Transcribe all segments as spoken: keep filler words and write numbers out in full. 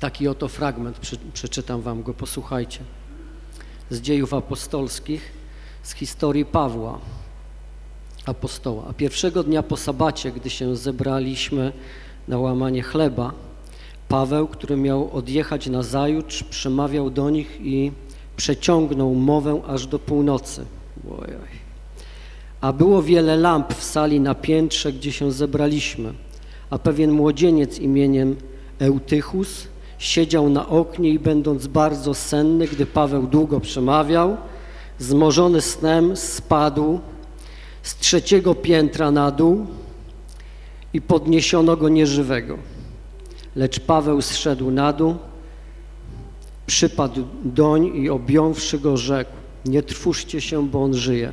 Taki oto fragment, przeczytam wam go, posłuchajcie. Z Dziejów Apostolskich, z historii Pawła, apostoła. A pierwszego dnia po sabacie, gdy się zebraliśmy na łamanie chleba, Paweł, który miał odjechać nazajutrz, przemawiał do nich i przeciągnął mowę aż do północy. Ojoj. A było wiele lamp w sali na piętrze, gdzie się zebraliśmy, a pewien młodzieniec imieniem Eutychus siedział na oknie i będąc bardzo senny, gdy Paweł długo przemawiał, zmorzony snem spadł z trzeciego piętra na dół i podniesiono go nieżywego. Lecz Paweł zszedł na dół, przypadł doń i objąwszy go rzekł: nie trwóżcie się, bo on żyje.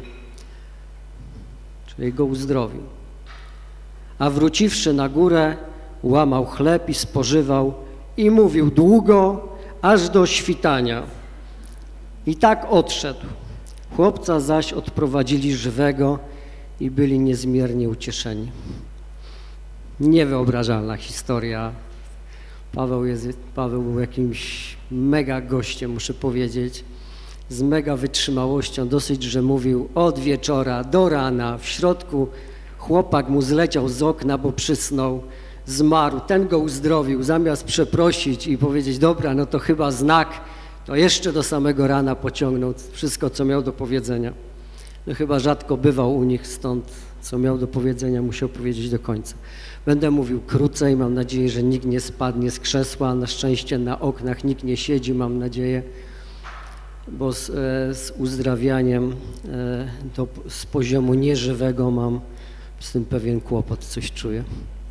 Czyli go uzdrowił. A wróciwszy na górę, łamał chleb i spożywał i mówił długo, aż do świtania. I tak odszedł. Chłopca zaś odprowadzili żywego i byli niezmiernie ucieszeni. Niewyobrażalna historia. Paweł, jest, Paweł był jakimś mega gościem, muszę powiedzieć, z mega wytrzymałością, dosyć, że mówił od wieczora do rana. W środku chłopak mu zleciał z okna, bo przysnął, zmarł, ten go uzdrowił. Zamiast przeprosić i powiedzieć, dobra, no to chyba znak, to jeszcze do samego rana pociągnął wszystko, co miał do powiedzenia. No chyba rzadko bywał u nich, stąd co miał do powiedzenia, musiał powiedzieć do końca. Będę mówił krócej, mam nadzieję, że nikt nie spadnie z krzesła, na szczęście na oknach nikt nie siedzi, mam nadzieję, bo z, z uzdrawianiem to z poziomu nieżywego mam z tym pewien kłopot, coś czuję.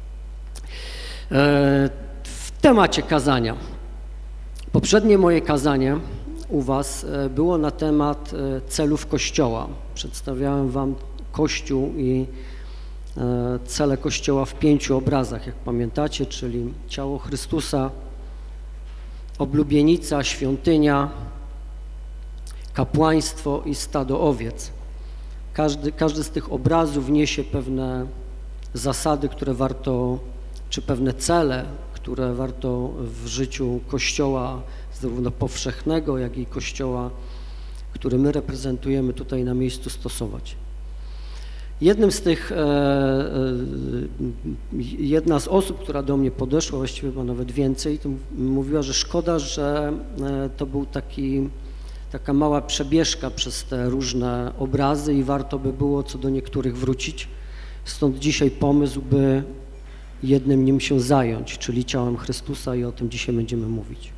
W temacie kazania. Poprzednie moje kazanie u was było na temat celów Kościoła. Przedstawiałem wam Kościół i cele Kościoła w pięciu obrazach, jak pamiętacie, czyli ciało Chrystusa, oblubienica, świątynia, kapłaństwo i stado owiec. Każdy, każdy z tych obrazów niesie pewne zasady, które warto, czy pewne cele, które warto w życiu Kościoła, zarówno powszechnego, jak i Kościoła, który my reprezentujemy tutaj na miejscu, stosować. Jednym z tych, e, e, jedna z osób, która do mnie podeszła, właściwie chyba nawet więcej, to mówiła, że szkoda, że e, to był taki, taka mała przebieżka przez te różne obrazy i warto by było co do niektórych wrócić. Stąd dzisiaj pomysł, by jednym nim się zająć, czyli ciałem Chrystusa, i o tym dzisiaj będziemy mówić.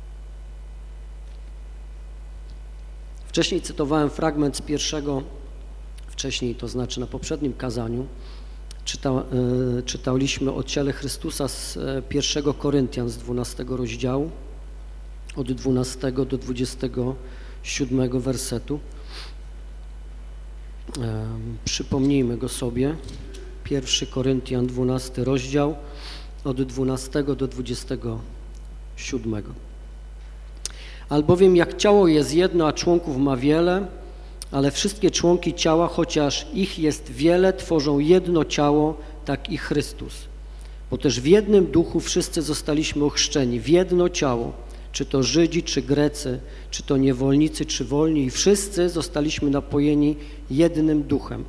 Wcześniej cytowałem fragment z pierwszego, wcześniej, to znaczy na poprzednim kazaniu, czyta, y, czytaliśmy o ciele Chrystusa z pierwszego Koryntian, z dwunastego rozdziału, od dwunastego do dwudziestego siódmego wersetu. Y, przypomnijmy go sobie. pierwszy Koryntian, dwunasty rozdział, od dwunastego do dwudziestego siódmego. Albowiem jak ciało jest jedno, a członków ma wiele, ale wszystkie członki ciała, chociaż ich jest wiele, tworzą jedno ciało, tak i Chrystus. Bo też w jednym duchu wszyscy zostaliśmy ochrzczeni, w jedno ciało, czy to Żydzi, czy Grecy, czy to niewolnicy, czy wolni, i wszyscy zostaliśmy napojeni jednym duchem.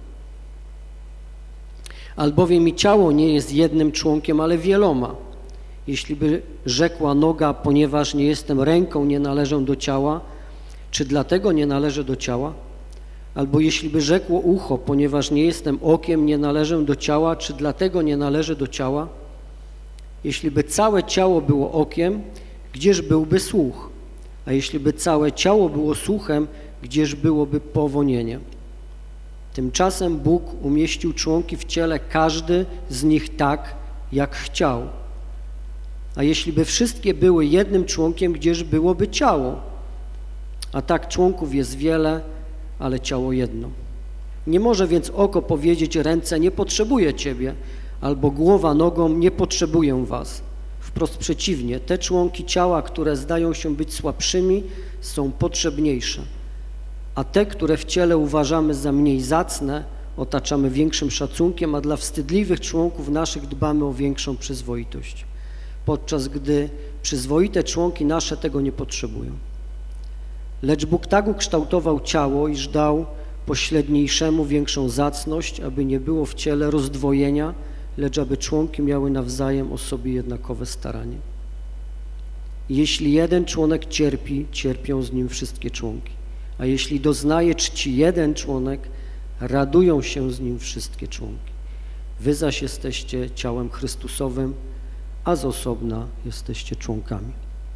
Albowiem i ciało nie jest jednym członkiem, ale wieloma. Jeśli by rzekła noga, ponieważ nie jestem ręką, nie należę do ciała, czy dlatego nie należę do ciała? Albo jeśli by rzekło ucho, ponieważ nie jestem okiem, nie należę do ciała, czy dlatego nie należę do ciała? Jeśli by całe ciało było okiem, gdzież byłby słuch? A jeśli by całe ciało było słuchem, gdzież byłoby powonienie? Tymczasem Bóg umieścił członki w ciele, każdy z nich tak, jak chciał. A jeśli by wszystkie były jednym członkiem, gdzież byłoby ciało? A tak członków jest wiele, ale ciało jedno. Nie może więc oko powiedzieć ręce, nie potrzebuję Ciebie, albo głowa nogą, nie potrzebuję was. Wprost przeciwnie, te członki ciała, które zdają się być słabszymi, są potrzebniejsze, a te, które w ciele uważamy za mniej zacne, otaczamy większym szacunkiem, a dla wstydliwych członków naszych dbamy o większą przyzwoitość. Podczas gdy przyzwoite członki nasze tego nie potrzebują. Lecz Bóg tak ukształtował ciało, iż dał pośredniejszemu większą zacność, aby nie było w ciele rozdwojenia, lecz aby członki miały nawzajem o sobie jednakowe staranie. Jeśli jeden członek cierpi, cierpią z nim wszystkie członki, a jeśli doznaje czci jeden członek, radują się z nim wszystkie członki. Wy zaś jesteście ciałem Chrystusowym, a z osobna jesteście członkami.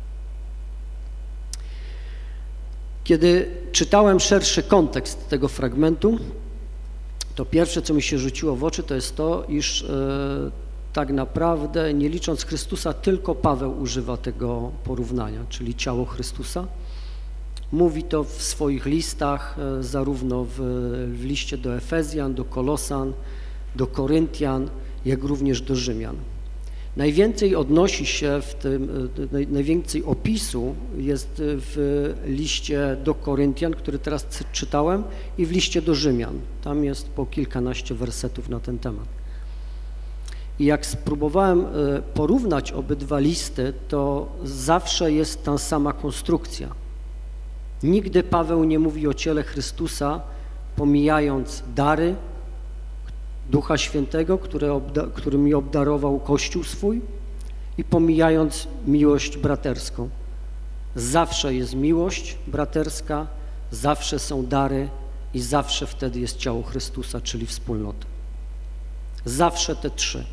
Kiedy czytałem szerszy kontekst tego fragmentu, to pierwsze, co mi się rzuciło w oczy, to jest to, iż e, tak naprawdę, nie licząc Chrystusa, tylko Paweł używa tego porównania, czyli ciało Chrystusa. Mówi to w swoich listach, e, zarówno w, w liście do Efezjan, do Kolosan, do Koryntian, jak również do Rzymian. Najwięcej odnosi się w tym, najwięcej opisu jest w liście do Koryntian, który teraz czytałem, i w liście do Rzymian. Tam jest po kilkanaście wersetów na ten temat. I jak spróbowałem porównać obydwa listy, to zawsze jest ta sama konstrukcja. Nigdy Paweł nie mówi o ciele Chrystusa, pomijając dary Ducha Świętego, który obda, którymi obdarował Kościół swój, i pomijając miłość braterską. Zawsze jest miłość braterska, zawsze są dary i zawsze wtedy jest ciało Chrystusa, czyli wspólnota. Zawsze te trzy.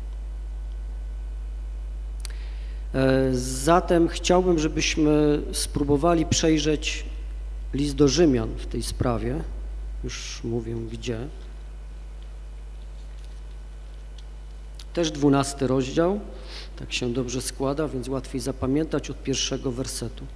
Zatem chciałbym, żebyśmy spróbowali przejrzeć list do Rzymian w tej sprawie. Już mówię gdzie. Też dwunasty rozdział, tak się dobrze składa, więc łatwiej zapamiętać od pierwszego wersetu.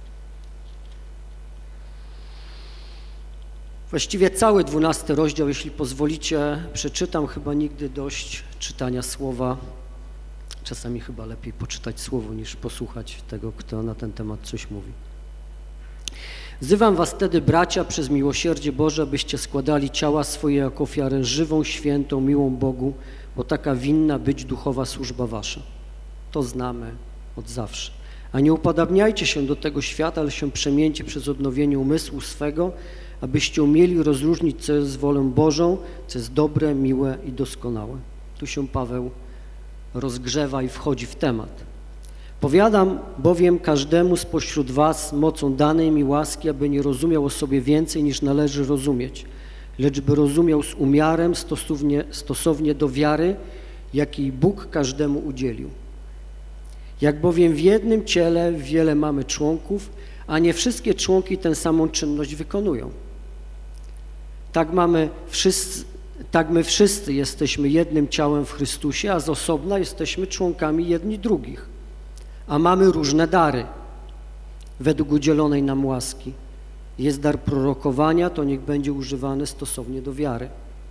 Właściwie cały dwunasty rozdział, jeśli pozwolicie, przeczytam, chyba nigdy dość czytania słowa. Czasami chyba lepiej poczytać słowo, niż posłuchać tego, kto na ten temat coś mówi. Wzywam was wtedy, bracia, przez miłosierdzie Boże, abyście składali ciała swoje jako ofiarę żywą, świętą, miłą Bogu, bo taka winna być duchowa służba wasza. To znamy od zawsze. A nie upodabniajcie się do tego świata, ale się przemieńcie przez odnowienie umysłu swego, abyście umieli rozróżnić, co jest wolą Bożą, co jest dobre, miłe i doskonałe. Tu się Paweł rozgrzewa i wchodzi w temat. Powiadam bowiem każdemu spośród was mocą danej mi łaski, aby nie rozumiał o sobie więcej, niż należy rozumieć, lecz by rozumiał z umiarem stosownie, stosownie do wiary, jakiej Bóg każdemu udzielił. Jak bowiem w jednym ciele wiele mamy członków, a nie wszystkie członki tę samą czynność wykonują. Tak mamy wszyscy, tak my wszyscy jesteśmy jednym ciałem w Chrystusie, a z osobna jesteśmy członkami jedni drugich. A mamy różne dary według udzielonej nam łaski. Jest dar prorokowania, to niech będzie używany stosownie do wiary.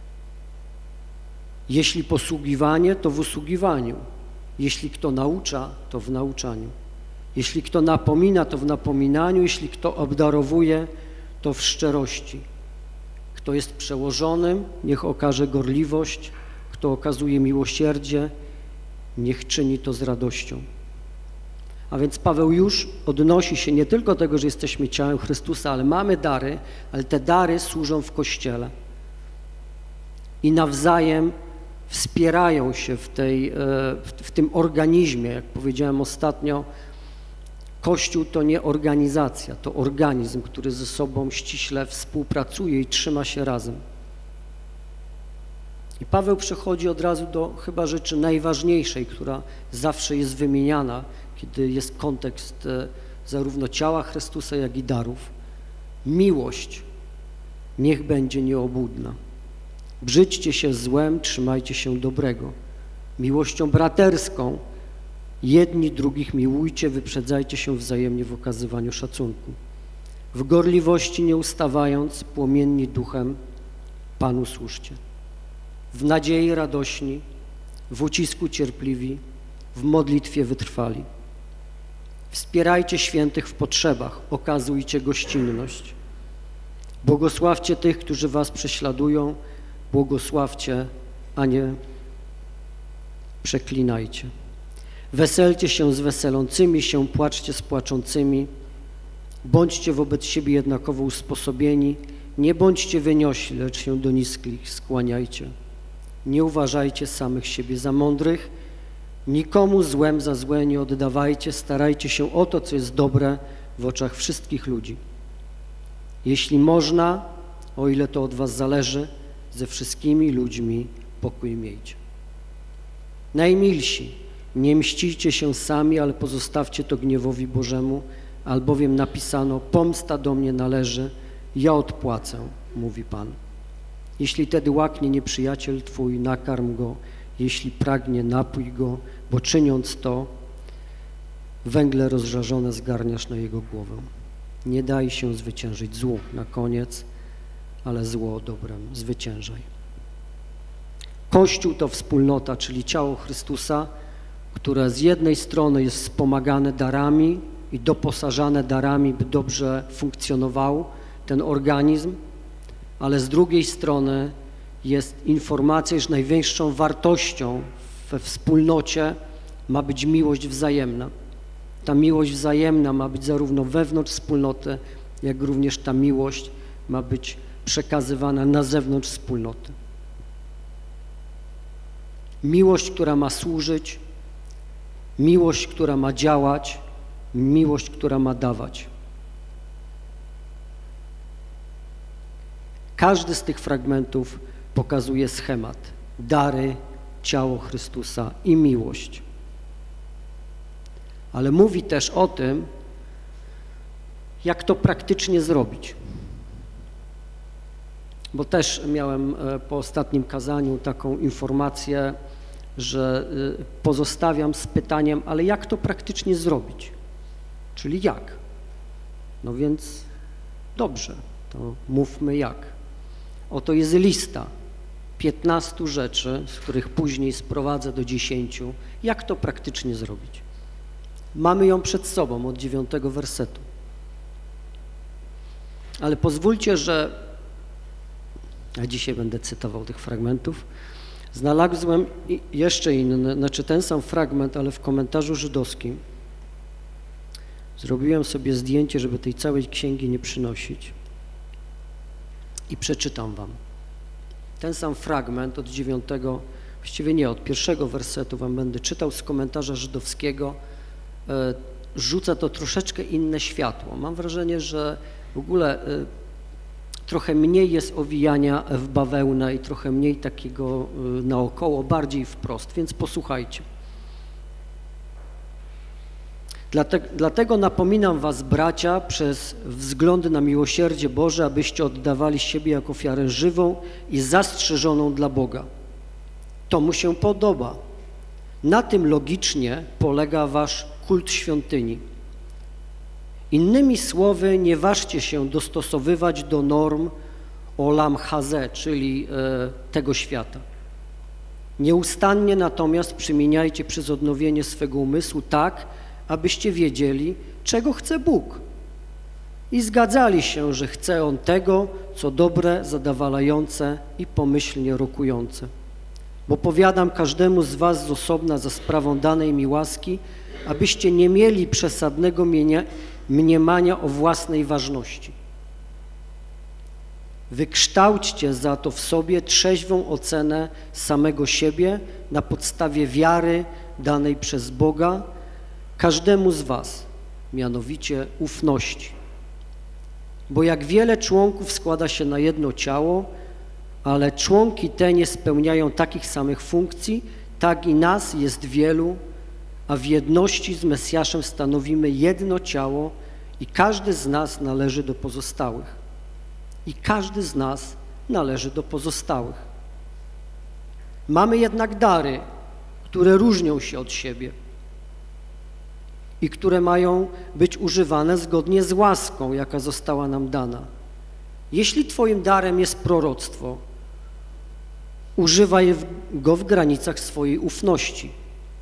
Jeśli posługiwanie, to w usługiwaniu. Jeśli kto naucza, to w nauczaniu. Jeśli kto napomina, to w napominaniu. Jeśli kto obdarowuje, to w szczerości. Kto jest przełożonym, niech okaże gorliwość. Kto okazuje miłosierdzie, niech czyni to z radością. A więc Paweł już odnosi się nie tylko do tego, że jesteśmy ciałem Chrystusa, ale mamy dary, ale te dary służą w Kościele i nawzajem wspierają się w, tej, w tym organizmie. Jak powiedziałem ostatnio, Kościół to nie organizacja, to organizm, który ze sobą ściśle współpracuje i trzyma się razem. I Paweł przechodzi od razu do chyba rzeczy najważniejszej, która zawsze jest wymieniana, kiedy jest kontekst zarówno ciała Chrystusa, jak i darów. Miłość niech będzie nieobłudna. Brzydźcie się złem, trzymajcie się dobrego. Miłością braterską jedni drugich miłujcie, wyprzedzajcie się wzajemnie w okazywaniu szacunku. W gorliwości nie ustawając, płomienni duchem Panu służcie. W nadziei radośni, w ucisku cierpliwi, w modlitwie wytrwali. Wspierajcie świętych w potrzebach, okazujcie gościnność. Błogosławcie tych, którzy was prześladują, błogosławcie, a nie przeklinajcie. Weselcie się z weselącymi się, płaczcie z płaczącymi. Bądźcie wobec siebie jednakowo usposobieni. Nie bądźcie wyniośli, lecz się do niskich skłaniajcie. Nie uważajcie samych siebie za mądrych. Nikomu złem za złe nie oddawajcie. Starajcie się o to, co jest dobre w oczach wszystkich ludzi. Jeśli można, o ile to od was zależy, ze wszystkimi ludźmi pokój miejcie. Najmilsi, nie mścijcie się sami, ale pozostawcie to gniewowi Bożemu, albowiem napisano: pomsta do mnie należy, ja odpłacę, mówi Pan. Jeśli tedy łaknie nieprzyjaciel twój, nakarm go, jeśli pragnie, napój go, bo czyniąc to, węgle rozżarzone zgarniasz na jego głowę. Nie daj się zwyciężyć złu na koniec, ale zło dobrem zwyciężaj. Kościół to wspólnota, czyli ciało Chrystusa, które z jednej strony jest wspomagane darami i doposażane darami, by dobrze funkcjonował ten organizm, ale z drugiej strony jest informacja, że największą wartością we wspólnocie ma być miłość wzajemna. Ta miłość wzajemna ma być zarówno wewnątrz wspólnoty, jak również ta miłość ma być przekazywana na zewnątrz wspólnoty. Miłość, która ma służyć, miłość, która ma działać, miłość, która ma dawać. Każdy z tych fragmentów pokazuje schemat. Dary, ciało Chrystusa i miłość. Ale mówi też o tym, jak to praktycznie zrobić. Bo też miałem po ostatnim kazaniu taką informację, że pozostawiam z pytaniem, ale jak to praktycznie zrobić? Czyli jak? No więc dobrze, to mówmy jak. Oto jest lista piętnastu rzeczy, z których później sprowadzę do dziesięciu. Jak to praktycznie zrobić? Mamy ją przed sobą od dziewiątego wersetu. Ale pozwólcie, że ja dzisiaj będę cytował tych fragmentów. Znalazłem jeszcze inny, znaczy ten sam fragment, ale w komentarzu żydowskim. Zrobiłem sobie zdjęcie, żeby tej całej księgi nie przynosić i przeczytam wam. Ten sam fragment od dziewiątego, właściwie nie, od pierwszego wersetu wam będę czytał z komentarza żydowskiego. E, rzuca to troszeczkę inne światło. Mam wrażenie, że w ogóle e, trochę mniej jest owijania w bawełnę i trochę mniej takiego e, naokoło, bardziej wprost, więc posłuchajcie. Dlatego, dlatego napominam was, bracia, przez wzgląd na miłosierdzie Boże, abyście oddawali siebie jako ofiarę żywą i zastrzeżoną dla Boga. To mu się podoba. Na tym logicznie polega wasz kult świątyni. Innymi słowy, nie ważcie się dostosowywać do norm olam hazeh, czyli e, tego świata. Nieustannie natomiast przemieniajcie przez odnowienie swego umysłu tak, abyście wiedzieli, czego chce Bóg i zgadzali się, że chce On tego, co dobre, zadowalające i pomyślnie rokujące. Bo powiadam każdemu z was z osobna za sprawą danej mi łaski, abyście nie mieli przesadnego mniemania o własnej ważności. Wykształćcie za to w sobie trzeźwą ocenę samego siebie na podstawie wiary danej przez Boga, każdemu z was, mianowicie ufności. Bo jak wiele członków składa się na jedno ciało, ale członki te nie spełniają takich samych funkcji, tak i nas jest wielu, a w jedności z Mesjaszem stanowimy jedno ciało i każdy z nas należy do pozostałych. I każdy z nas należy do pozostałych. Mamy jednak dary, które różnią się od siebie i które mają być używane zgodnie z łaską, jaka została nam dana. Jeśli twoim darem jest proroctwo, używaj go w granicach swojej ufności.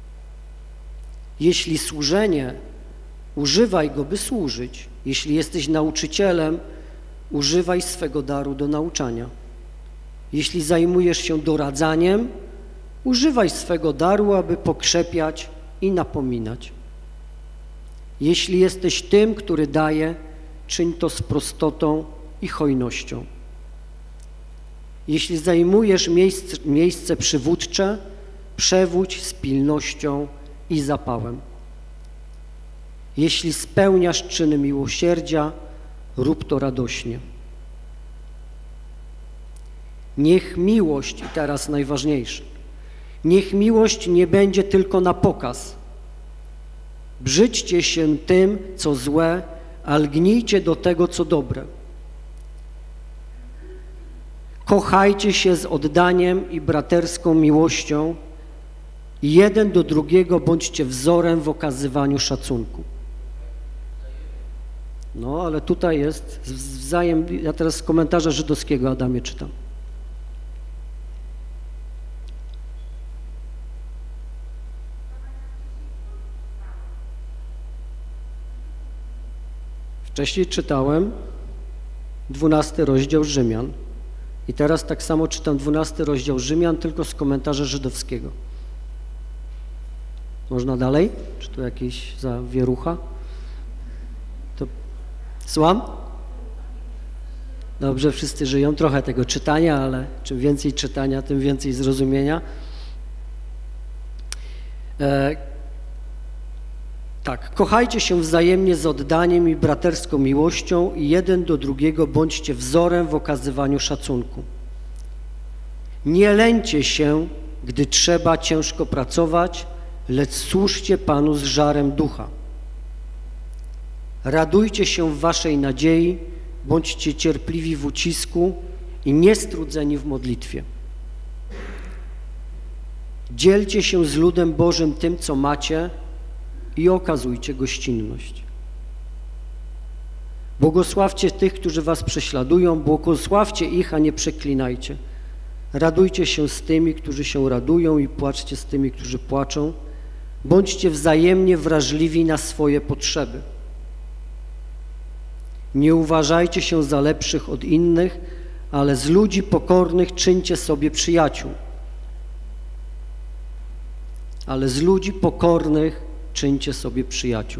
Jeśli służenie, używaj go, by służyć. Jeśli jesteś nauczycielem, używaj swego daru do nauczania. Jeśli zajmujesz się doradzaniem, używaj swego daru, aby pokrzepiać i napominać. Jeśli jesteś tym, który daje, czyń to z prostotą i hojnością. Jeśli zajmujesz miejsce, miejsce przywódcze, przewódź z pilnością i zapałem. Jeśli spełniasz czyny miłosierdzia, rób to radośnie. Niech miłość, i teraz najważniejsze, niech miłość nie będzie tylko na pokaz. Brzydźcie się tym, co złe, a lgnijcie do tego, co dobre. Kochajcie się z oddaniem i braterską miłością i jeden do drugiego bądźcie wzorem w okazywaniu szacunku. No, ale tutaj jest wzajem, ja teraz z komentarza żydowskiego, Adamie, czytam. Wcześniej czytałem dwunasty rozdział Rzymian i teraz tak samo czytam dwunasty rozdział Rzymian, tylko z komentarza żydowskiego. Można dalej? Czy tu jakieś zawierucha? To słucham? Dobrze, wszyscy żyją, trochę tego czytania, ale czym więcej czytania, tym więcej zrozumienia. E, tak, kochajcie się wzajemnie z oddaniem i braterską miłością i jeden do drugiego bądźcie wzorem w okazywaniu szacunku. Nie lęcie się, gdy trzeba ciężko pracować, lecz służcie Panu z żarem ducha. Radujcie się w waszej nadziei, bądźcie cierpliwi w ucisku i niestrudzeni w modlitwie. Dzielcie się z ludem Bożym tym, co macie i okazujcie gościnność. Błogosławcie tych, którzy was prześladują, błogosławcie ich, a nie przeklinajcie. Radujcie się z tymi, którzy się radują i płaczcie z tymi, którzy płaczą. Bądźcie wzajemnie wrażliwi na swoje potrzeby. Nie uważajcie się za lepszych od innych, ale z ludzi pokornych czyńcie sobie przyjaciół. Ale z ludzi pokornych czyńcie sobie przyjaciół.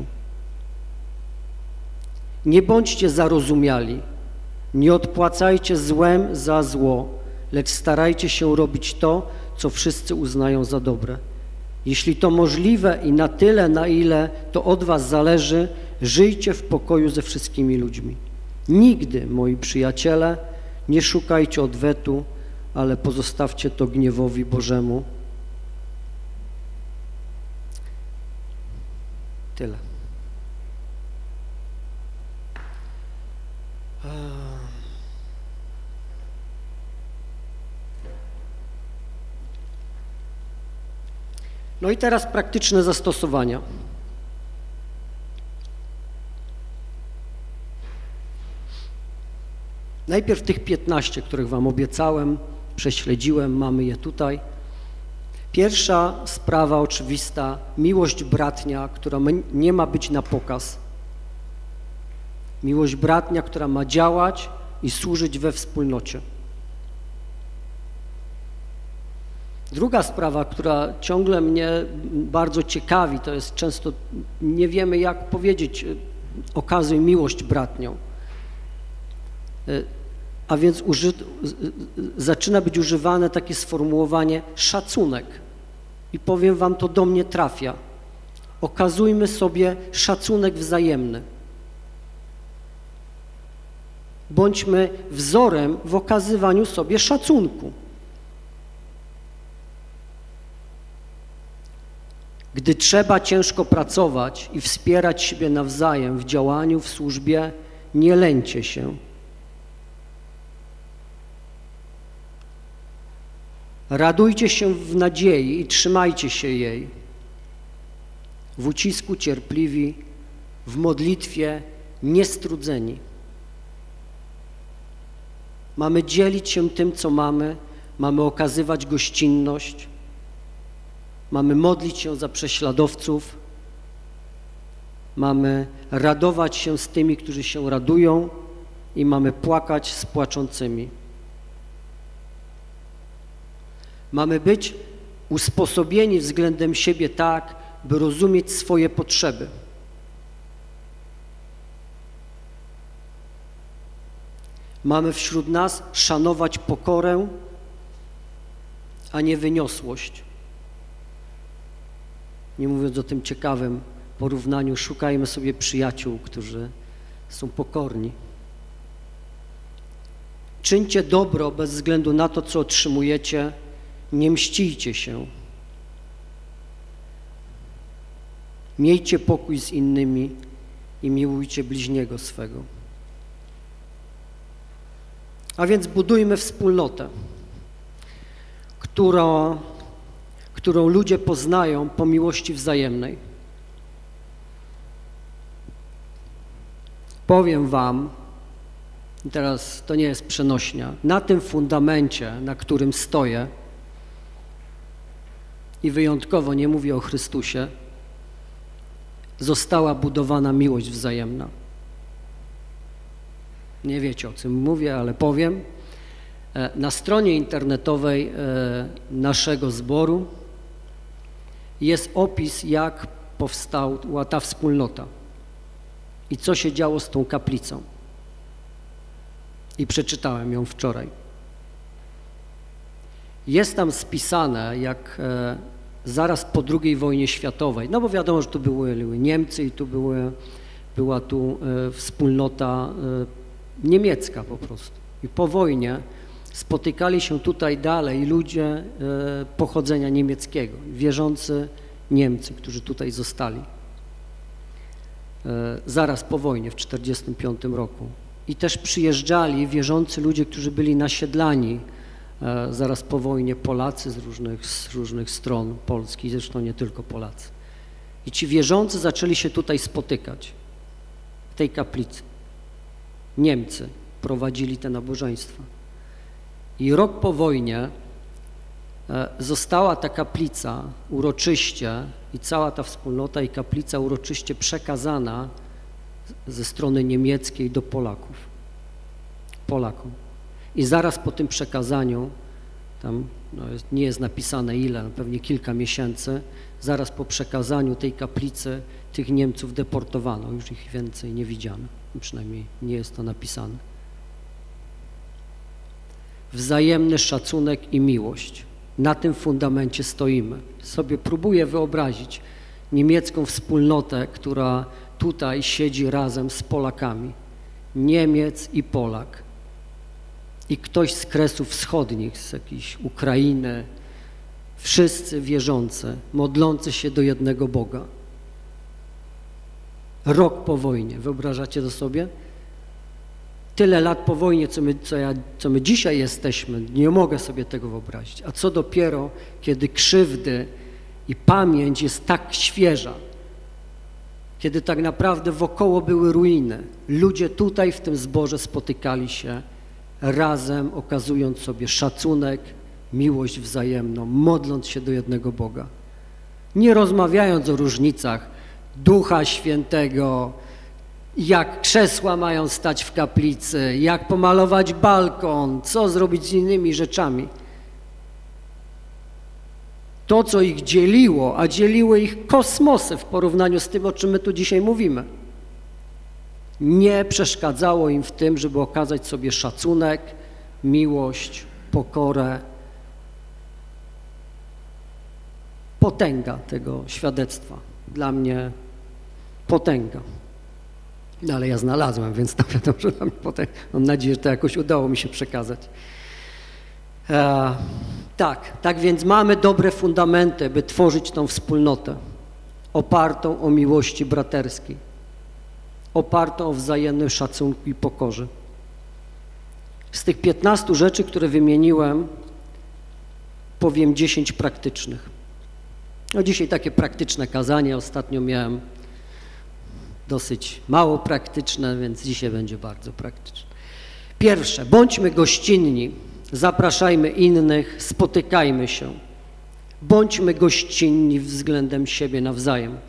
Nie bądźcie zarozumiali, nie odpłacajcie złem za zło, lecz starajcie się robić to, co wszyscy uznają za dobre. Jeśli to możliwe i na tyle, na ile to od was zależy, żyjcie w pokoju ze wszystkimi ludźmi. Nigdy, moi przyjaciele, nie szukajcie odwetu, ale pozostawcie to gniewowi Bożemu. Tyle. No i teraz praktyczne zastosowania. Najpierw tych piętnaście, których wam obiecałem, prześledziłem, mamy je tutaj. Pierwsza sprawa oczywista, miłość bratnia, która nie ma być na pokaz. Miłość bratnia, która ma działać i służyć we wspólnocie. Druga sprawa, która ciągle mnie bardzo ciekawi, to jest często, nie wiemy jak powiedzieć, okazuj miłość bratnią. A więc uży, zaczyna być używane takie sformułowanie szacunek. I powiem wam, to do mnie trafia. Okazujmy sobie szacunek wzajemny. Bądźmy wzorem w okazywaniu sobie szacunku. Gdy trzeba ciężko pracować i wspierać siebie nawzajem w działaniu, w służbie, nie lęcie się. Radujcie się w nadziei i trzymajcie się jej. W ucisku cierpliwi, w modlitwie niestrudzeni. Mamy dzielić się tym, co mamy, mamy okazywać gościnność, mamy modlić się za prześladowców, mamy radować się z tymi, którzy się radują i mamy płakać z płaczącymi. Mamy być usposobieni względem siebie tak, by rozumieć swoje potrzeby. Mamy wśród nas szanować pokorę, a nie wyniosłość. Nie mówiąc o tym ciekawym porównaniu, szukajmy sobie przyjaciół, którzy są pokorni. Czyńcie dobro bez względu na to, co otrzymujecie, nie mścijcie się. Miejcie pokój z innymi i miłujcie bliźniego swego. A więc budujmy wspólnotę, która, którą ludzie poznają po miłości wzajemnej. Powiem wam, i teraz to nie jest przenośnia, na tym fundamencie, na którym stoję, i wyjątkowo nie mówię o Chrystusie, została budowana miłość wzajemna. Nie wiecie, o czym mówię, ale powiem. Na stronie internetowej naszego zboru jest opis, jak powstała ta wspólnota i co się działo z tą kaplicą. I przeczytałem ją wczoraj. Jest tam spisane, jak zaraz po drugiej wojnie światowej, no bo wiadomo, że tu były Niemcy i tu były, była tu wspólnota niemiecka po prostu. I po wojnie spotykali się tutaj dalej ludzie pochodzenia niemieckiego, wierzący Niemcy, którzy tutaj zostali zaraz po wojnie w tysiąc dziewięćset czterdziestym piątym roku. I też przyjeżdżali wierzący ludzie, którzy byli nasiedlani zaraz po wojnie, Polacy z różnych, z różnych stron Polski, zresztą nie tylko Polacy. I ci wierzący zaczęli się tutaj spotykać w tej kaplicy. Niemcy prowadzili te nabożeństwa. I rok po wojnie została ta kaplica uroczyście i cała ta wspólnota i kaplica uroczyście przekazana ze strony niemieckiej do Polaków, Polakom. I zaraz po tym przekazaniu, tam no jest, nie jest napisane ile, pewnie kilka miesięcy, zaraz po przekazaniu tej kaplicy tych Niemców deportowano, już ich więcej nie widziano, przynajmniej nie jest to napisane. Wzajemny szacunek i miłość. Na tym fundamencie stoimy. Sobie próbuję wyobrazić niemiecką wspólnotę, która tutaj siedzi razem z Polakami. Niemiec i Polak. I ktoś z Kresów Wschodnich, z jakiejś Ukrainy. Wszyscy wierzący, modlący się do jednego Boga. Rok po wojnie. Wyobrażacie to sobie? Tyle lat po wojnie, co my, co, ja, co my dzisiaj jesteśmy, nie mogę sobie tego wyobrazić. A co dopiero, kiedy krzywdy i pamięć jest tak świeża, kiedy tak naprawdę wokoło były ruiny. Ludzie tutaj w tym zborze spotykali się razem, okazując sobie szacunek, miłość wzajemną, modląc się do jednego Boga. Nie rozmawiając o różnicach Ducha Świętego, jak krzesła mają stać w kaplicy, jak pomalować balkon, co zrobić z innymi rzeczami. To, co ich dzieliło, a dzieliły ich kosmosy w porównaniu z tym, o czym my tu dzisiaj mówimy, nie przeszkadzało im w tym, żeby okazać sobie szacunek, miłość, pokorę. Potęga tego świadectwa. Dla mnie potęga. No, ale ja znalazłem, więc to wiadomo, że tam potem, mam nadzieję, że to jakoś udało mi się przekazać. E, tak, tak więc mamy dobre fundamenty, by tworzyć tą wspólnotę opartą o miłości braterskiej, opartą o wzajemnym szacunku i pokorze. Z tych piętnastu rzeczy, które wymieniłem, powiem dziesięć praktycznych. No dzisiaj takie praktyczne kazanie, ostatnio miałem dosyć mało praktyczne, więc dzisiaj będzie bardzo praktyczne. Pierwsze, bądźmy gościnni, zapraszajmy innych, spotykajmy się. Bądźmy gościnni względem siebie nawzajem.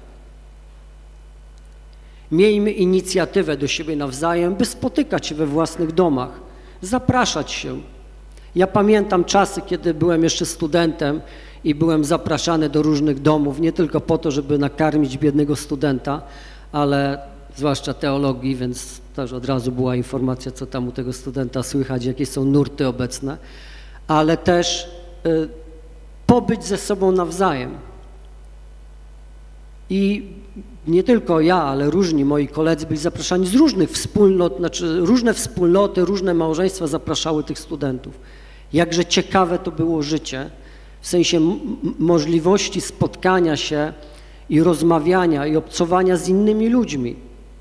Miejmy inicjatywę do siebie nawzajem, by spotykać się we własnych domach, zapraszać się. Ja pamiętam czasy, kiedy byłem jeszcze studentem i byłem zapraszany do różnych domów, nie tylko po to, żeby nakarmić biednego studenta, ale zwłaszcza teologii, więc też od razu była informacja, co tam u tego studenta słychać, jakie są nurty obecne, ale też y, pobyć ze sobą nawzajem. I nie tylko ja, ale różni moi koledzy byli zapraszani z różnych wspólnot, znaczy różne wspólnoty, różne małżeństwa zapraszały tych studentów. Jakże ciekawe to było życie, w sensie możliwości spotkania się i rozmawiania i obcowania z innymi ludźmi.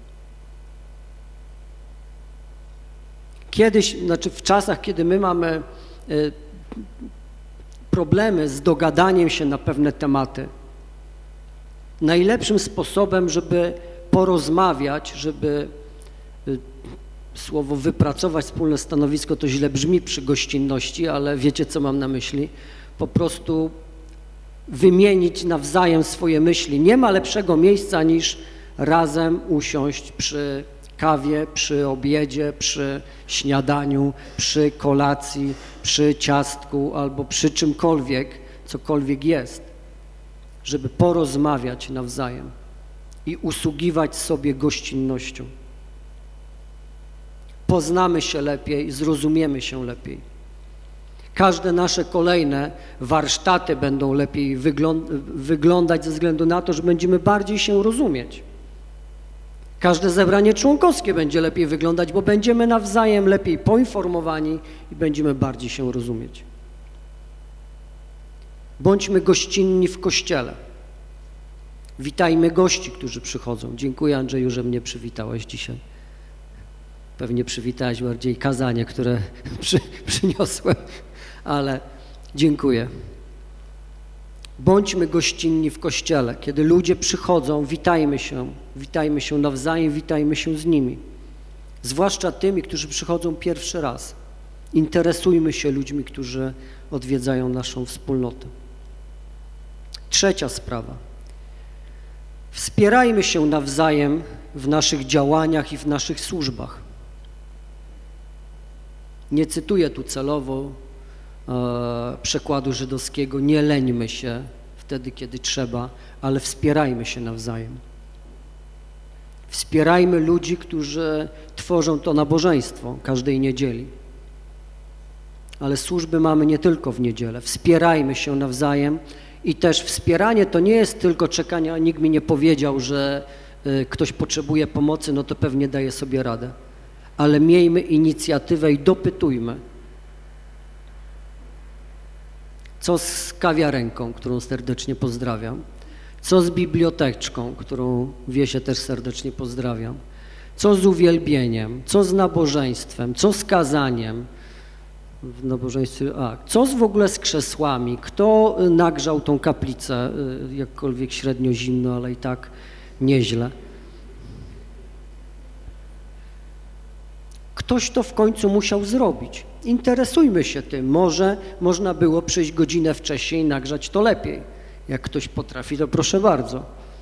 Kiedyś, znaczy w czasach, kiedy my mamy y, problemy z dogadaniem się na pewne tematy, najlepszym sposobem, żeby porozmawiać, żeby y, słowo wypracować wspólne stanowisko, to źle brzmi przy gościnności, ale wiecie, co mam na myśli, po prostu wymienić nawzajem swoje myśli. Nie ma lepszego miejsca niż razem usiąść przy kawie, przy obiedzie, przy śniadaniu, przy kolacji, przy ciastku albo przy czymkolwiek, cokolwiek jest, żeby porozmawiać nawzajem i usługiwać sobie gościnnością. Poznamy się lepiej, zrozumiemy się lepiej. Każde nasze kolejne warsztaty będą lepiej wyglądać ze względu na to, że będziemy bardziej się rozumieć. Każde zebranie członkowskie będzie lepiej wyglądać, bo będziemy nawzajem lepiej poinformowani i będziemy bardziej się rozumieć. Bądźmy gościnni w Kościele. Witajmy gości, którzy przychodzą. Dziękuję, Andrzeju, że mnie przywitałeś dzisiaj. Pewnie przywitałeś bardziej kazanie, które przy, przyniosłem, ale dziękuję. Bądźmy gościnni w Kościele. Kiedy ludzie przychodzą, witajmy się, witajmy się nawzajem, witajmy się z nimi. Zwłaszcza tymi, którzy przychodzą pierwszy raz. Interesujmy się ludźmi, którzy odwiedzają naszą wspólnotę. Trzecia sprawa. Wspierajmy się nawzajem w naszych działaniach i w naszych służbach. Nie cytuję tu celowo e, przekładu żydowskiego, nie leńmy się wtedy, kiedy trzeba, ale wspierajmy się nawzajem. Wspierajmy ludzi, którzy tworzą to nabożeństwo każdej niedzieli. Ale służby mamy nie tylko w niedzielę. Wspierajmy się nawzajem i też wspieranie to nie jest tylko czekanie, a nikt mi nie powiedział, że y, ktoś potrzebuje pomocy, no to pewnie daje sobie radę. Ale miejmy inicjatywę i dopytujmy. Co z kawiarenką, którą serdecznie pozdrawiam? Co z biblioteczką, którą Wiesię też serdecznie pozdrawiam? Co z uwielbieniem? Co z nabożeństwem? Co z kazaniem? W nabożeństwie, a, co z w ogóle z krzesłami? Kto nagrzał tą kaplicę, jakkolwiek średnio zimno, ale i tak nieźle? Ktoś to w końcu musiał zrobić. Interesujmy się tym. Może można było przyjść godzinę wcześniej i nagrzać to lepiej. Jak ktoś potrafi, to proszę bardzo.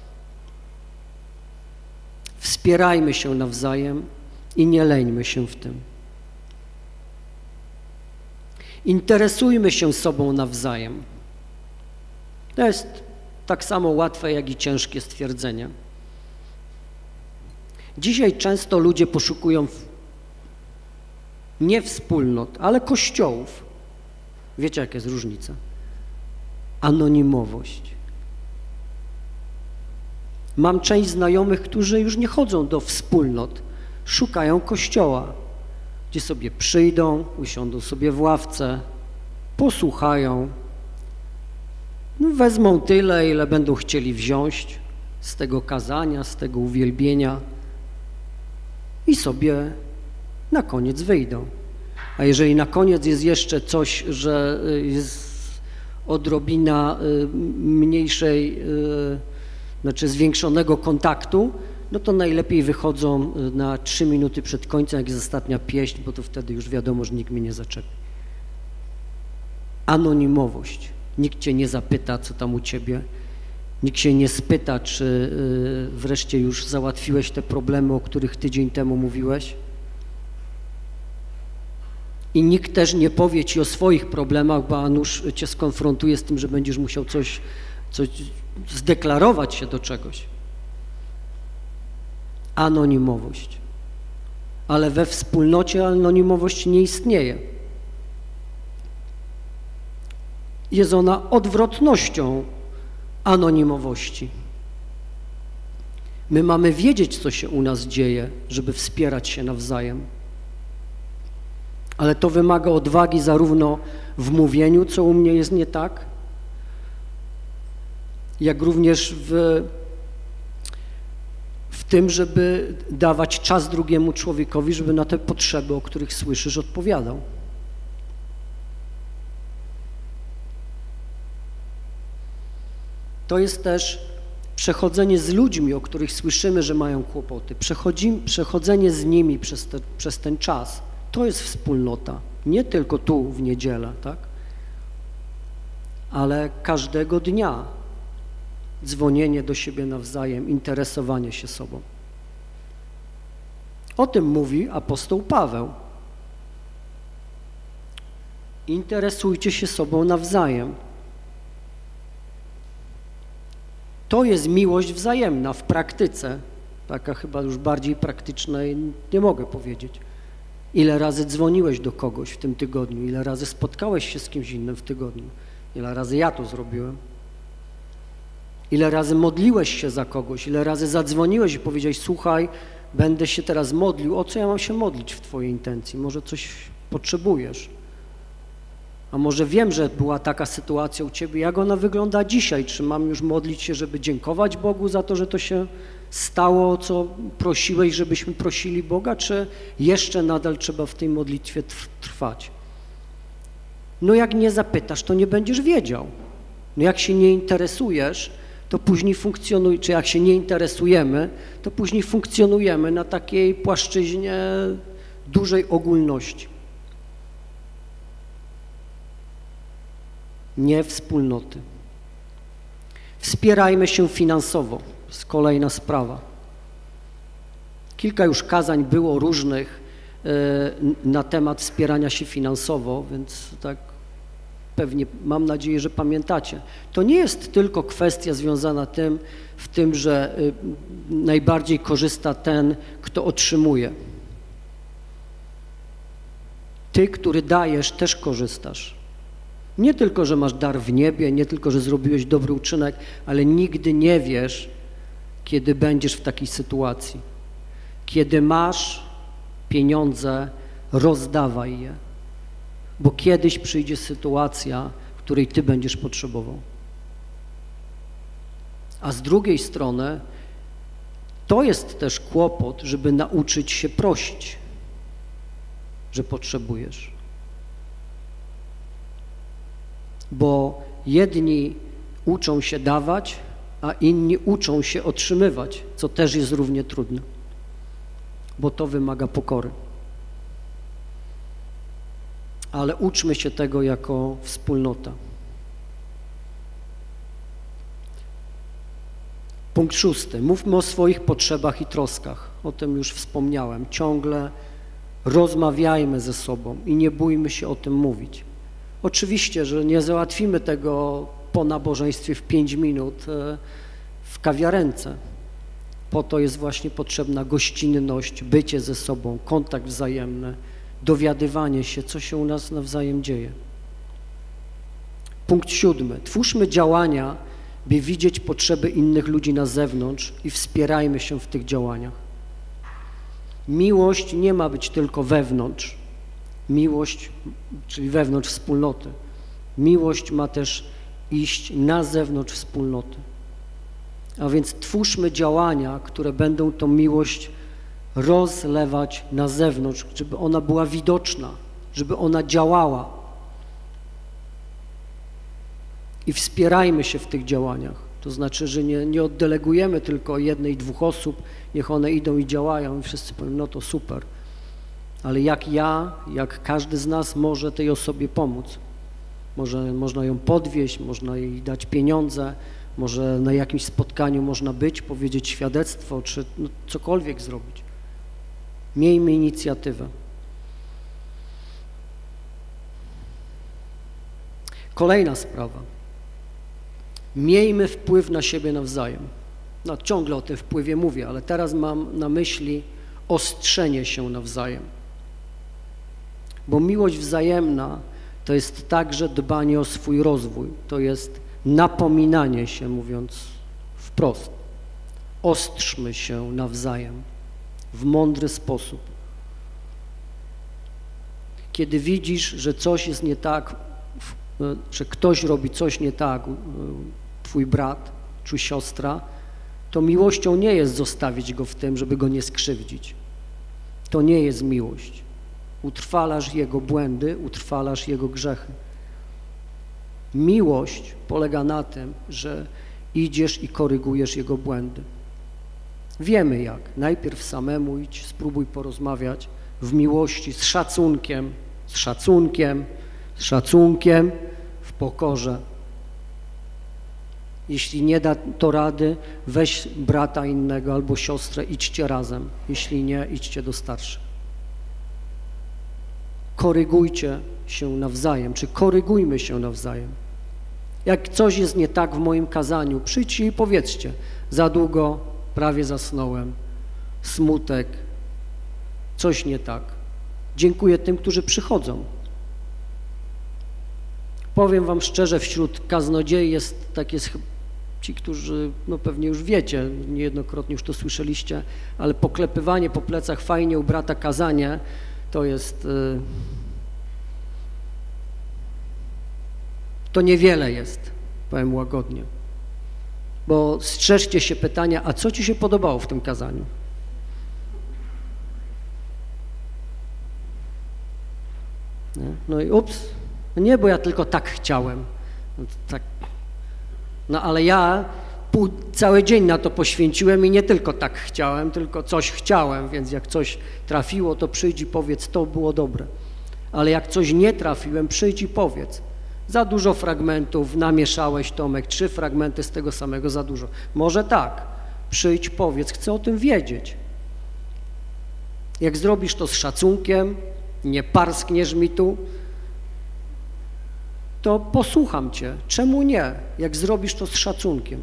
Wspierajmy się nawzajem i nie leńmy się w tym. Interesujmy się sobą nawzajem. To jest tak samo łatwe, jak i ciężkie stwierdzenie. Dzisiaj często ludzie poszukują nie wspólnot, ale kościołów. Wiecie, jaka jest różnica? Anonimowość. Mam część znajomych, którzy już nie chodzą do wspólnot, szukają kościoła, gdzie sobie przyjdą, usiądą sobie w ławce, posłuchają, no wezmą tyle, ile będą chcieli wziąć z tego kazania, z tego uwielbienia i sobie na koniec wyjdą. A jeżeli na koniec jest jeszcze coś, że jest odrobina mniejszej, znaczy zwiększonego kontaktu, no to najlepiej wychodzą na trzy minuty przed końcem, jak jest ostatnia pieśń, bo to wtedy już wiadomo, że nikt mnie nie zaczepi. Anonimowość. Nikt cię nie zapyta, co tam u ciebie. Nikt się nie spyta, czy wreszcie już załatwiłeś te problemy, o których tydzień temu mówiłeś. I nikt też nie powie ci o swoich problemach, bo a nuż cię skonfrontuje z tym, że będziesz musiał coś, coś zdeklarować się do czegoś. Anonimowość. Ale we wspólnocie anonimowość nie istnieje. Jest ona odwrotnością anonimowości. My mamy wiedzieć, co się u nas dzieje, żeby wspierać się nawzajem. Ale to wymaga odwagi zarówno w mówieniu, co u mnie jest nie tak, jak również w, w tym, żeby dawać czas drugiemu człowiekowi, żeby na te potrzeby, o których słyszysz, odpowiadał. To jest też przechodzenie z ludźmi, o których słyszymy, że mają kłopoty. Przechodzi, przechodzenie z nimi przez, te, przez ten czas. To jest wspólnota. Nie tylko tu w niedzielę, tak? Ale każdego dnia dzwonienie do siebie nawzajem, interesowanie się sobą. O tym mówi apostoł Paweł. Interesujcie się sobą nawzajem. To jest miłość wzajemna w praktyce, taka chyba już bardziej praktyczna, nie mogę powiedzieć. Ile razy dzwoniłeś do kogoś w tym tygodniu, ile razy spotkałeś się z kimś innym w tygodniu, ile razy ja to zrobiłem, ile razy modliłeś się za kogoś, ile razy zadzwoniłeś i powiedziałeś, słuchaj, będę się teraz modlił, o co ja mam się modlić w twojej intencji, może coś potrzebujesz. A może wiem, że była taka sytuacja u ciebie, jak ona wygląda dzisiaj? Czy mam już modlić się, żeby dziękować Bogu za to, że to się stało, co prosiłeś, żebyśmy prosili Boga, czy jeszcze nadal trzeba w tej modlitwie trwać? No jak nie zapytasz, to nie będziesz wiedział. No jak się nie interesujesz, to później funkcjonuje, czy jak się nie interesujemy, to później funkcjonujemy na takiej płaszczyźnie dużej ogólności. Nie wspólnoty. Wspierajmy się finansowo. To jest kolejna sprawa. Kilka już kazań było różnych na temat wspierania się finansowo, więc tak pewnie mam nadzieję, że pamiętacie. To nie jest tylko kwestia związana tym, w tym, że najbardziej korzysta ten, kto otrzymuje. Ty, który dajesz, też korzystasz. Nie tylko, że masz dar w niebie, nie tylko, że zrobiłeś dobry uczynek, ale nigdy nie wiesz, kiedy będziesz w takiej sytuacji. Kiedy masz pieniądze, rozdawaj je, bo kiedyś przyjdzie sytuacja, w której ty będziesz potrzebował. A z drugiej strony to jest też kłopot, żeby nauczyć się prosić, że potrzebujesz. Bo jedni uczą się dawać, a inni uczą się otrzymywać, co też jest równie trudne, bo to wymaga pokory. Ale uczmy się tego jako wspólnota. Punkt szósty. Mówmy o swoich potrzebach i troskach. O tym już wspomniałem. Ciągle rozmawiajmy ze sobą i nie bójmy się o tym mówić. Oczywiście, że nie załatwimy tego po nabożeństwie w pięć minut w kawiarence. Po to jest właśnie potrzebna gościnność, bycie ze sobą, kontakt wzajemny, dowiadywanie się, co się u nas nawzajem dzieje. Punkt siódmy. Twórzmy działania, by widzieć potrzeby innych ludzi na zewnątrz i wspierajmy się w tych działaniach. Miłość nie ma być tylko wewnątrz. Miłość, czyli wewnątrz wspólnoty. Miłość ma też iść na zewnątrz wspólnoty. A więc twórzmy działania, które będą tą miłość rozlewać na zewnątrz, żeby ona była widoczna, żeby ona działała. I wspierajmy się w tych działaniach. To znaczy, że nie, nie oddelegujemy tylko jednej, dwóch osób, niech one idą i działają i wszyscy powiemy, no to super. Ale jak ja, jak każdy z nas może tej osobie pomóc? Może można ją podwieźć, można jej dać pieniądze, może na jakimś spotkaniu można być, powiedzieć świadectwo, czy no, cokolwiek zrobić. Miejmy inicjatywę. Kolejna sprawa. Miejmy wpływ na siebie nawzajem. No, ciągle o tym wpływie mówię, ale teraz mam na myśli ostrzenie się nawzajem. Bo miłość wzajemna to jest także dbanie o swój rozwój, to jest napominanie się, mówiąc wprost. Ostrzmy się nawzajem w mądry sposób. Kiedy widzisz, że coś jest nie tak, że ktoś robi coś nie tak, twój brat czy siostra, to miłością nie jest zostawić go w tym, żeby go nie skrzywdzić. To nie jest miłość. Utrwalasz jego błędy, utrwalasz jego grzechy. Miłość polega na tym, że idziesz i korygujesz jego błędy. Wiemy jak. Najpierw samemu idź, spróbuj porozmawiać w miłości, z szacunkiem, z szacunkiem, z szacunkiem, w pokorze. Jeśli nie da to rady, weź brata innego albo siostrę, idźcie razem. Jeśli nie, idźcie do starszych. Korygujcie się nawzajem, czy korygujmy się nawzajem. Jak coś jest nie tak w moim kazaniu, przyjdźcie i powiedzcie, za długo, prawie zasnąłem, smutek, coś nie tak. Dziękuję tym, którzy przychodzą. Powiem wam szczerze, wśród kaznodziei jest takie, ci, którzy, no pewnie już wiecie, niejednokrotnie już to słyszeliście, ale poklepywanie po plecach fajnie u brata kazanie, to jest, to niewiele jest, powiem łagodnie. Bo strzeżcie się pytania, a co ci się podobało w tym kazaniu? Nie? No i ups, no nie, bo ja tylko tak chciałem. No, tak. No ale ja pół, cały dzień na to poświęciłem i nie tylko tak chciałem, tylko coś chciałem, więc jak coś trafiło, to przyjdź i powiedz, to było dobre. Ale jak coś nie trafiłem, przyjdź i powiedz. Za dużo fragmentów, namieszałeś, Tomek, trzy fragmenty z tego samego, za dużo. Może tak, przyjdź, powiedz, chcę o tym wiedzieć. Jak zrobisz to z szacunkiem, nie parskniesz mi tu, to posłucham cię. Czemu nie, jak zrobisz to z szacunkiem?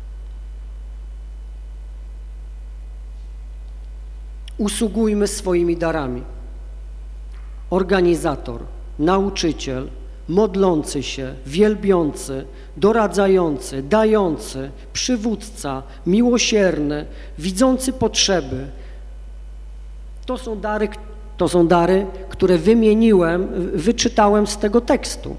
Usługujmy swoimi darami. Organizator, nauczyciel, modlący się, wielbiący, doradzający, dający, przywódca, miłosierny, widzący potrzeby. To są dary, to są dary, które wymieniłem, wyczytałem z tego tekstu.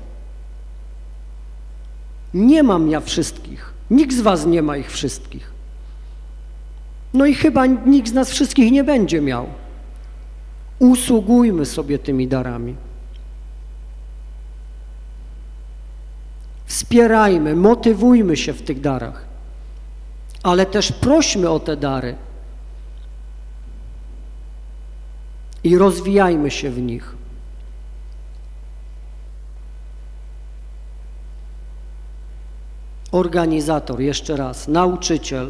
Nie mam ja wszystkich. Nikt z was nie ma ich wszystkich. No i chyba nikt z nas wszystkich nie będzie miał. Usługujmy sobie tymi darami. Wspierajmy, motywujmy się w tych darach, ale też prośmy o te dary i rozwijajmy się w nich. Organizator, jeszcze raz, nauczyciel,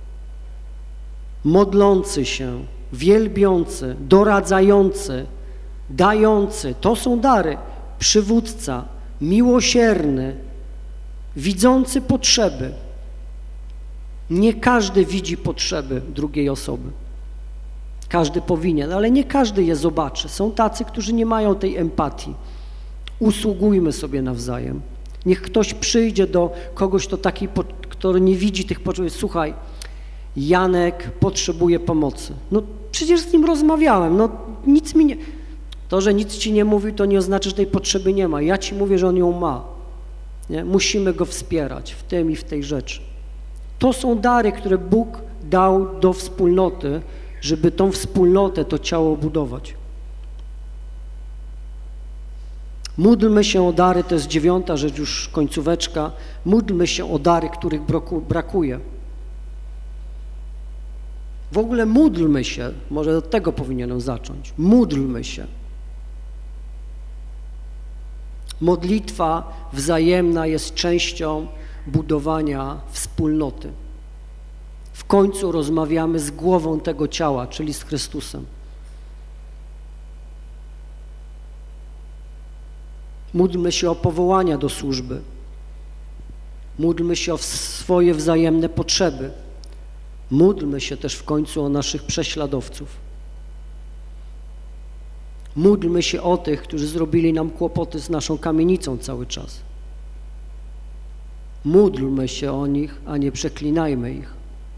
modlący się, wielbiący, doradzający, dający, to są dary, przywódca, miłosierny, widzący potrzeby. Nie każdy widzi potrzeby drugiej osoby. Każdy powinien, ale nie każdy je zobaczy. Są tacy, którzy nie mają tej empatii. Usługujmy sobie nawzajem. Niech ktoś przyjdzie do kogoś, kto, taki, kto nie widzi tych potrzeb. Słuchaj, Janek potrzebuje pomocy. No przecież z nim rozmawiałem, no nic mi nie... To, że nic ci nie mówi, to nie oznacza, że tej potrzeby nie ma. Ja ci mówię, że on ją ma. Nie? Musimy go wspierać w tym i w tej rzeczy. To są dary, które Bóg dał do wspólnoty, żeby tą wspólnotę, to ciało budować. Módlmy się o dary, to jest dziewiąta rzecz, już końcóweczka. Módlmy się o dary, których brakuje. W ogóle módlmy się, może od tego powinienem zacząć. Módlmy się. Modlitwa wzajemna jest częścią budowania wspólnoty. W końcu rozmawiamy z głową tego ciała, czyli z Chrystusem. Módlmy się o powołania do służby. Módlmy się o swoje wzajemne potrzeby. Módlmy się też w końcu o naszych prześladowców. Módlmy się o tych, którzy zrobili nam kłopoty z naszą kamienicą cały czas. Módlmy się o nich, a nie przeklinajmy ich.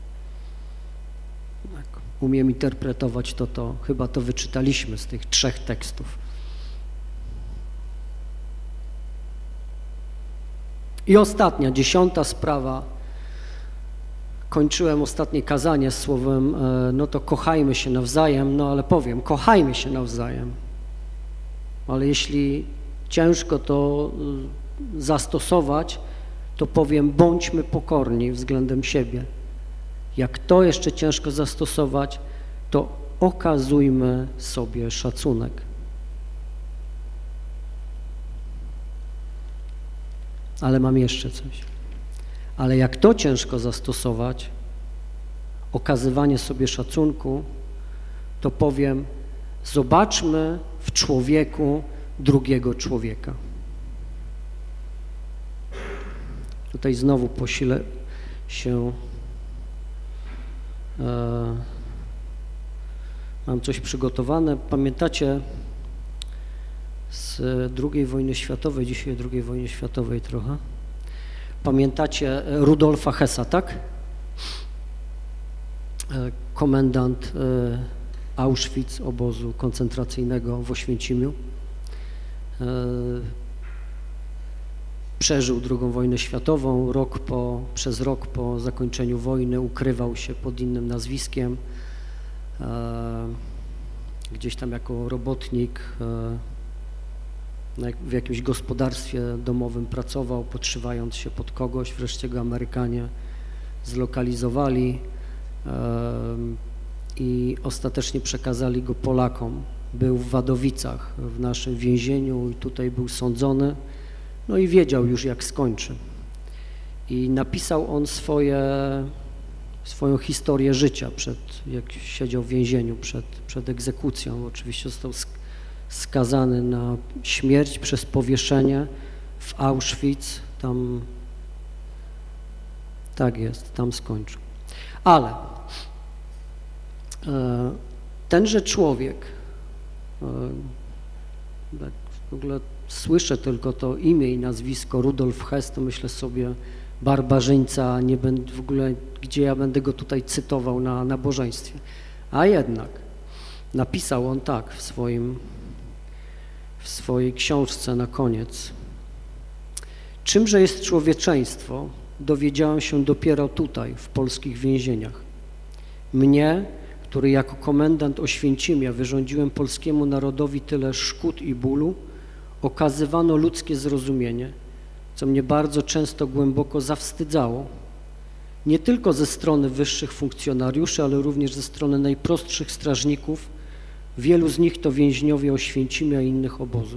Tak, umiem interpretować to, to chyba to wyczytaliśmy z tych trzech tekstów. I ostatnia, dziesiąta sprawa. Kończyłem ostatnie kazanie słowem, no to kochajmy się nawzajem, no ale powiem, kochajmy się nawzajem. Ale jeśli ciężko to zastosować, to powiem, bądźmy pokorni względem siebie. Jak to jeszcze ciężko zastosować, to okazujmy sobie szacunek. Ale mam jeszcze coś. Ale jak to ciężko zastosować, okazywanie sobie szacunku, to powiem, zobaczmy w człowieku drugiego człowieka. Tutaj znowu posilę się, e, mam coś przygotowane. Pamiętacie z drugiej wojny światowej, dzisiaj o drugiej wojnie światowej trochę. Pamiętacie Rudolfa Hessa, tak? Komendant Auschwitz, obozu koncentracyjnego w Oświęcimiu. Przeżył drugą wojnę światową, rok po, przez rok po zakończeniu wojny ukrywał się pod innym nazwiskiem. Gdzieś tam jako robotnik w jakimś gospodarstwie domowym pracował, podszywając się pod kogoś, wreszcie go Amerykanie zlokalizowali i ostatecznie przekazali go Polakom. Był w Wadowicach, w naszym więzieniu i tutaj był sądzony, no i wiedział już, jak skończy. I napisał on swoje, swoją historię życia, przed, jak siedział w więzieniu, przed, przed egzekucją. Oczywiście został skazany na śmierć przez powieszenie w Auschwitz, tam, tak jest, tam skończył. Ale e, tenże człowiek, e, tak w ogóle słyszę tylko to imię i nazwisko Rudolf Hess, to myślę sobie barbarzyńca, nie będę w ogóle, gdzie ja będę go tutaj cytował na nabożeństwie. A jednak napisał on tak w swoim w swojej książce na koniec. Czymże jest człowieczeństwo, dowiedziałem się dopiero tutaj, w polskich więzieniach. Mnie, który jako komendant Oświęcimia wyrządziłem polskiemu narodowi tyle szkód i bólu, okazywano ludzkie zrozumienie, co mnie bardzo często głęboko zawstydzało. Nie tylko ze strony wyższych funkcjonariuszy, ale również ze strony najprostszych strażników. Wielu z nich to więźniowie Oświęcimia i innych obozów.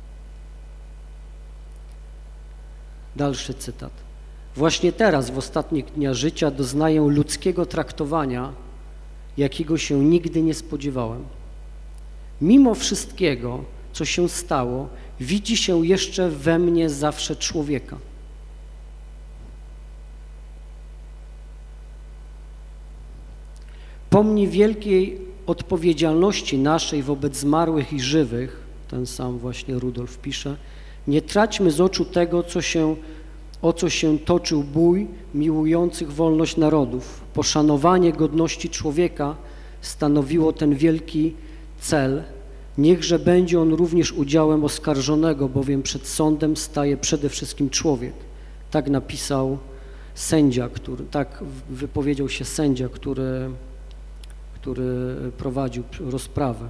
Dalszy cytat. Właśnie teraz, w ostatnich dniach życia, doznaję ludzkiego traktowania, jakiego się nigdy nie spodziewałem. Mimo wszystkiego, co się stało, widzi się jeszcze we mnie zawsze człowieka. Pomni wielkiej odpowiedzialności naszej wobec zmarłych i żywych, ten sam właśnie Rudolf pisze, nie traćmy z oczu tego, co się, o co się toczył bój miłujących wolność narodów. Poszanowanie godności człowieka stanowiło ten wielki cel. Niechże będzie on również udziałem oskarżonego, bowiem przed sądem staje przede wszystkim człowiek. Tak napisał sędzia, który, tak wypowiedział się sędzia, który który prowadził rozprawę.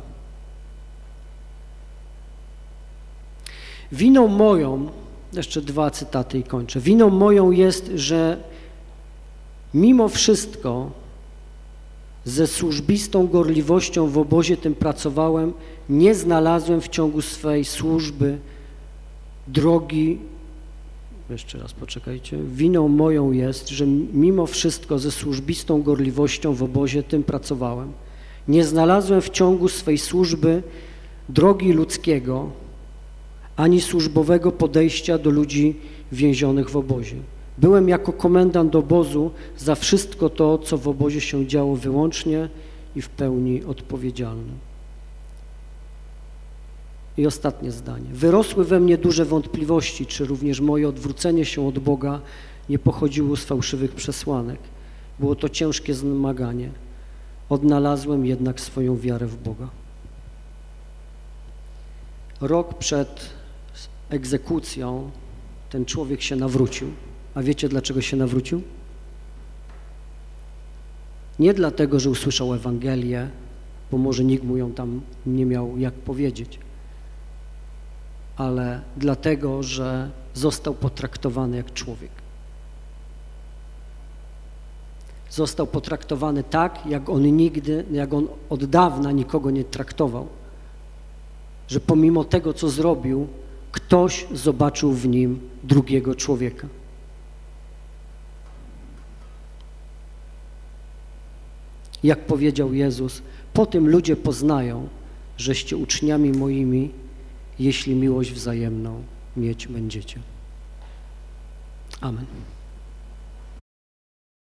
Winą moją, jeszcze dwa cytaty i kończę, winą moją jest, że mimo wszystko ze służbistą gorliwością w obozie tym pracowałem, nie znalazłem w ciągu swej służby drogi, jeszcze raz poczekajcie, winą moją jest, że mimo wszystko ze służbistą gorliwością w obozie tym pracowałem. Nie znalazłem w ciągu swej służby drogi ludzkiego, ani służbowego podejścia do ludzi więzionych w obozie. Byłem jako komendant obozu za wszystko to, co w obozie się działo, wyłącznie i w pełni odpowiedzialny. I ostatnie zdanie. Wyrosły we mnie duże wątpliwości, czy również moje odwrócenie się od Boga nie pochodziło z fałszywych przesłanek. Było to ciężkie zmaganie. Odnalazłem jednak swoją wiarę w Boga. Rok przed egzekucją ten człowiek się nawrócił. A wiecie, dlaczego się nawrócił? Nie dlatego, że usłyszał Ewangelię, bo może nikt mu ją tam nie miał jak powiedzieć, ale dlatego, że został potraktowany jak człowiek. Został potraktowany tak, jak on nigdy, jak on od dawna nikogo nie traktował, że pomimo tego, co zrobił, ktoś zobaczył w nim drugiego człowieka. Jak powiedział Jezus, po tym ludzie poznają, żeście uczniami moimi, jeśli miłość wzajemną mieć będziecie. Amen.